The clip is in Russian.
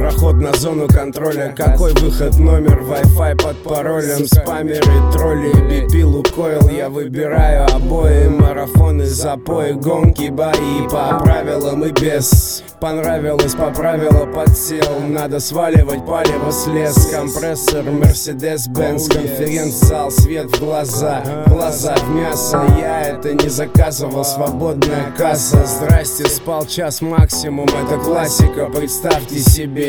проход на зону контроля. Какой выход, номер, Wi-Fi под паролем. Спамеры, тролли, BP, Лукойл. Я выбираю обои, марафоны, запои, гонки, бои. По правилам и без. Понравилось, поправила, подсел. Надо сваливать, палево слез. Компрессор, Mercedes-Benz. Конференц-зал, свет в глаза. Глаза в мясо. Я это не заказывал, свободная касса. Здрасте, спал час максимум, это классика, представьте себе.